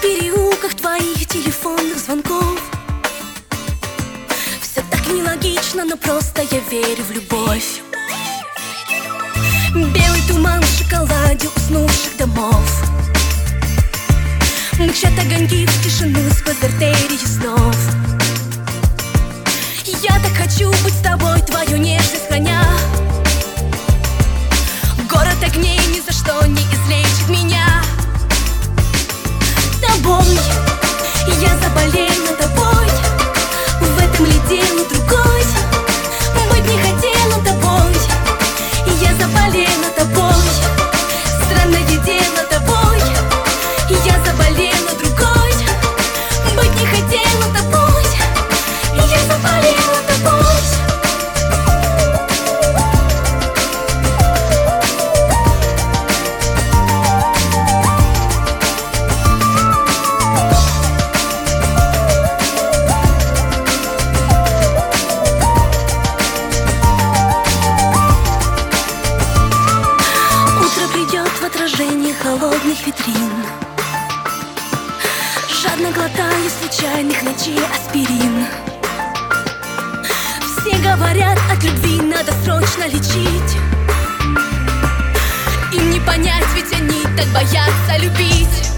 переулках твоих телефонных звонков. Все так нелогично, но просто я верю в любовь. Белый туман в шоколаде уснувших домов. Мчат огоньки в тишину сквозь артерии снов. Я так хочу быть с тобой, твою нежность храня. Город огней ни за что не излечит меня. Тобой я заболела, тобой. В этом ли дело другой? Быть не хотела тобой. Я заболела тобой. Странное дело тобой. Я заболела другой. Быть не хотела тобой. Я заболела тобой. Холодных витрин, жадно глотаю случайных ночей аспирин. Все говорят, от любви надо срочно лечить. Им не понять, ведь они так боятся любить.